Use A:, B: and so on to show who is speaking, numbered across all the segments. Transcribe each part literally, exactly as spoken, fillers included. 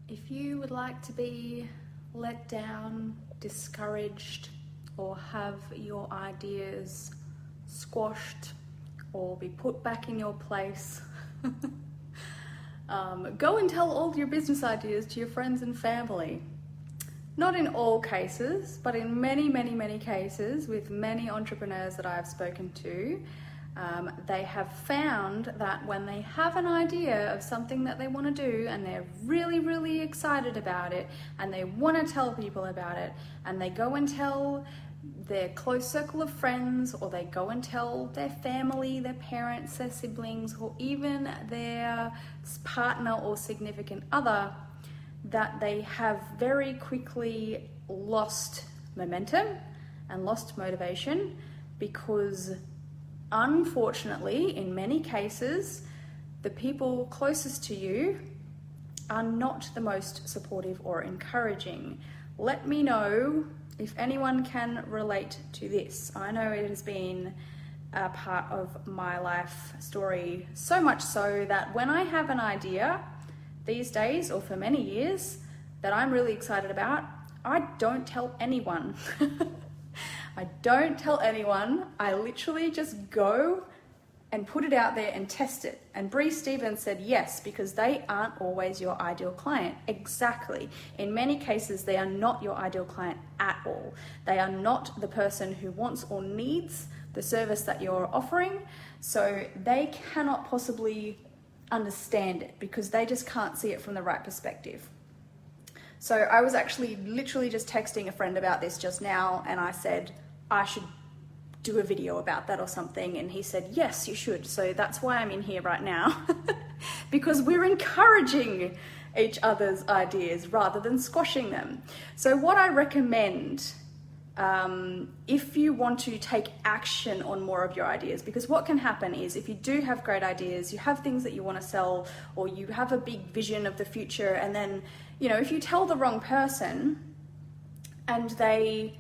A: If you would like to be let down, discouraged, or have your ideas squashed or be put back in your place, um, go and tell all your business ideas to your friends and family. Not in all cases, but in many, many, many cases with many entrepreneurs that I have spoken to, Um, they have found that when they have an idea of something that they want to do and they're really, really excited about it and they want to tell people about it and they go and tell their close circle of friends, or they go and tell their family, their parents, their siblings, or even their partner or significant other, that they have very quickly lost momentum and lost motivation, because unfortunately, in many cases, the people closest to you are not the most supportive or encouraging. Let me know if anyone can relate to this. I know it has been a part of my life story, so much so that when I have an idea these days, or for many years, that I'm really excited about, I don't tell anyone. I don't tell anyone. I literally just go and put it out there and test it. And Bree Stevens said yes, because they aren't always your ideal client. Exactly. In many cases, they are not your ideal client at all. They are not the person who wants or needs the service that you're offering. So they cannot possibly understand it because they just can't see it from the right perspective. So I was actually literally just texting a friend about this just now, and I said, I should do a video about that or something, and he said, yes, you should. So that's why I'm in here right now, because we're encouraging each other's ideas rather than squashing them. So what I recommend, um, if you want to take action on more of your ideas, because what can happen is if you do have great ideas, you have things that you want to sell, or you have a big vision of the future, and then, you know, if you tell the wrong person and they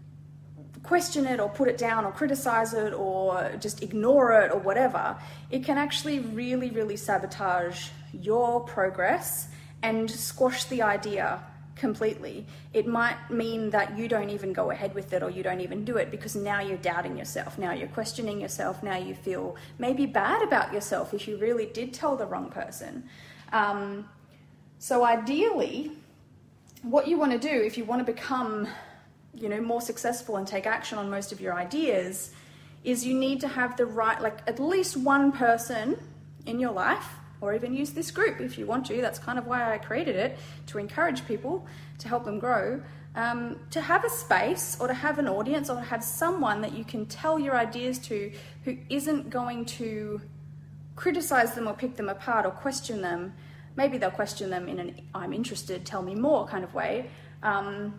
A: question it or put it down or criticize it or just ignore it or whatever, it can actually really, really sabotage your progress and squash the idea completely. It might mean that you don't even go ahead with it, or you don't even do it, because now you're doubting yourself. Now you're questioning yourself. Now you feel maybe bad about yourself if you really did tell the wrong person. Um, so ideally, what you want to do if you want to become, you know, more successful and take action on most of your ideas, is you need to have the right, like at least one person in your life, or even use this group if you want to. That's kind of why I created it, to encourage people, to help them grow, um, to have a space or to have an audience or to have someone that you can tell your ideas to, who isn't going to criticize them or pick them apart or question them. Maybe they'll question them in an I'm interested, tell me more kind of way. Um,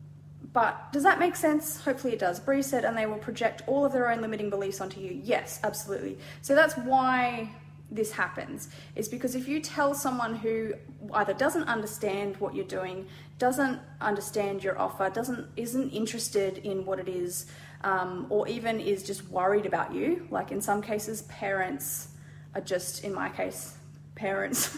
A: But does that make sense? Hopefully it does. Bree said, and they will project all of their own limiting beliefs onto you. Yes, absolutely. So that's why this happens, is because if you tell someone who either doesn't understand what you're doing, doesn't understand your offer, doesn't isn't interested in what it is, um, or even is just worried about you, like in some cases parents are just, in my case, parents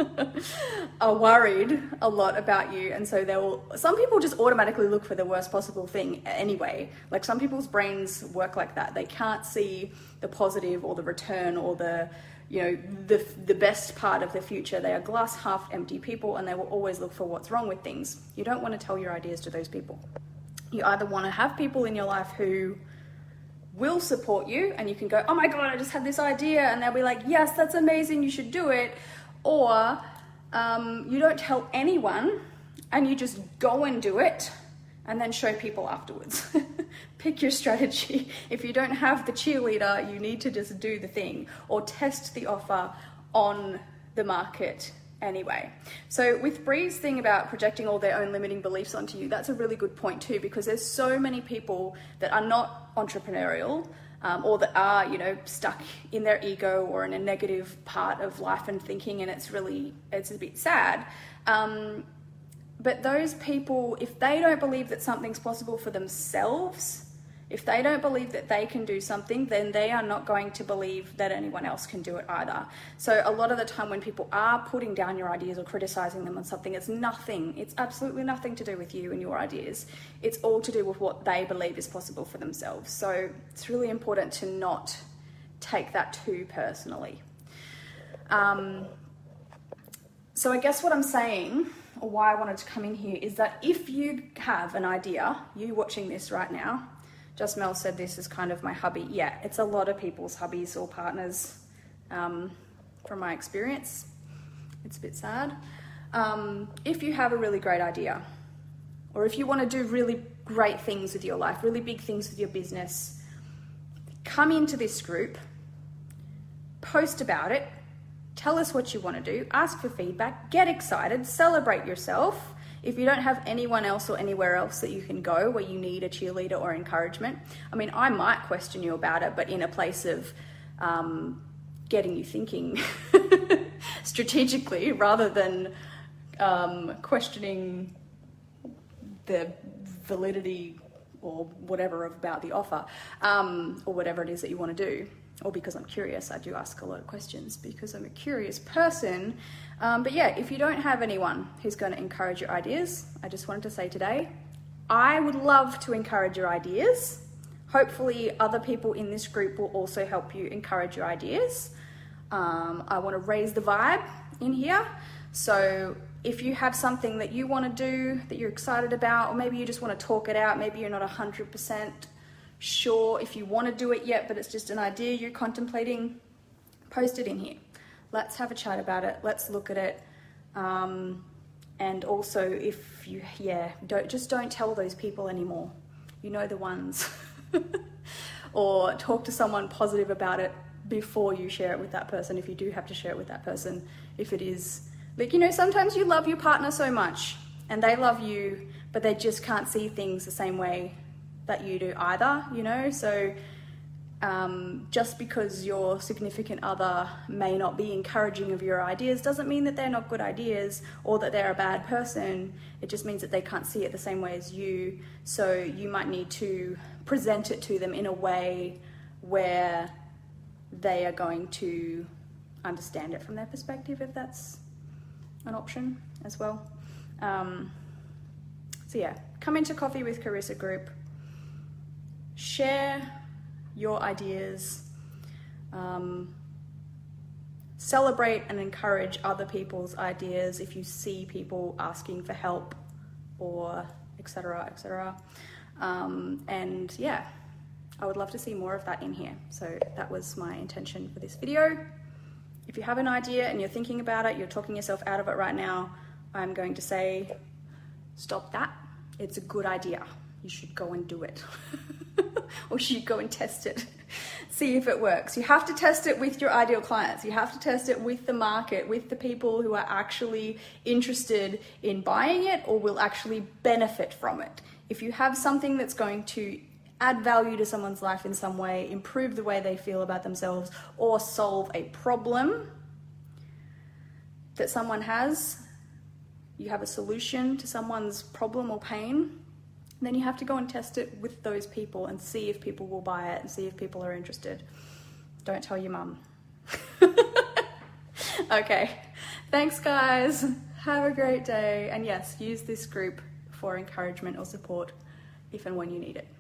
A: are worried a lot about you, and so they will, some people just automatically look for the worst possible thing anyway. Like some people's brains work like that. They can't see the positive or the return or the, you know, the the best part of the future. They are glass half empty people, and they will always look for what's wrong with things. You don't want to tell your ideas to those people. You either want to have people in your life who will support you, and you can go, oh my God, I just had this idea, and they'll be like, yes, that's amazing, you should do it. Or um, you don't tell anyone and you just go and do it and then show people afterwards. Pick your strategy. If you don't have the cheerleader, you need to just do the thing or test the offer on the market anyway. So with Bree's thing about projecting all their own limiting beliefs onto you, that's a really good point too, because there's so many people that are not entrepreneurial, Um, or that are, you know, stuck in their ego or in a negative part of life and thinking, and it's really, it's a bit sad. Um, but those people, if they don't believe that something's possible for themselves, If they don't believe that they can do something, then they are not going to believe that anyone else can do it either. So a lot of the time when people are putting down your ideas or criticizing them on something, it's nothing. It's absolutely nothing to do with you and your ideas. It's all to do with what they believe is possible for themselves. So it's really important to not take that too personally. Um, so I guess what I'm saying, or why I wanted to come in here, is that if you have an idea, you watching this right now, Just Mel said this is kind of my hubby. Yeah, it's a lot of people's hubbies or partners, um, from my experience. It's a bit sad. Um, if you have a really great idea, or if you want to do really great things with your life, really big things with your business, come into this group, post about it, tell us what you want to do, ask for feedback, get excited, celebrate yourself. If you don't have anyone else or anywhere else that you can go where you need a cheerleader or encouragement, I mean, I might question you about it, but in a place of um, getting you thinking strategically rather than um, questioning the validity or whatever about the offer, um, or whatever it is that you want to do. Or because I'm curious. I do ask a lot of questions because I'm a curious person. Um, but yeah, if you don't have anyone who's going to encourage your ideas, I just wanted to say today, I would love to encourage your ideas. Hopefully other people in this group will also help you encourage your ideas. Um, I want to raise the vibe in here. So if you have something that you want to do, that you're excited about, or maybe you just want to talk it out, maybe you're not one hundred percent sure if you want to do it yet, but it's just an idea you're contemplating, post it in here. Let's have a chat about it. Let's look at it. Um, and also if you, yeah, don't, just don't tell those people anymore. You know the ones. Or talk to someone positive about it before you share it with that person, if you do have to share it with that person. If it is, like, you know, sometimes you love your partner so much and they love you, but they just can't see things the same way that you do either, you know. So um, just because your significant other may not be encouraging of your ideas doesn't mean that they're not good ideas or that they're a bad person. It just means that they can't see it the same way as you. So you might need to present it to them in a way where they are going to understand it from their perspective, if that's an option as well. Um, so yeah, come into Coffee with Carissa group. Share your ideas, um, celebrate and encourage other people's ideas if you see people asking for help, or et cetera, et cetera. Um, and yeah, I would love to see more of that in here. So that was my intention for this video. If you have an idea and you're thinking about it, you're talking yourself out of it right now, I'm going to say, stop that. It's a good idea. You should go and do it. Or should you go and test it? See if it works. You have to test it with your ideal clients. You have to test it with the market, with the people who are actually interested in buying it or will actually benefit from it. If you have something that's going to add value to someone's life in some way, improve the way they feel about themselves, or solve a problem that someone has, you have a solution to someone's problem or pain, then you have to go and test it with those people and see if people will buy it and see if people are interested. Don't tell your mum. Okay, thanks guys. Have a great day. And yes, use this group for encouragement or support if and when you need it.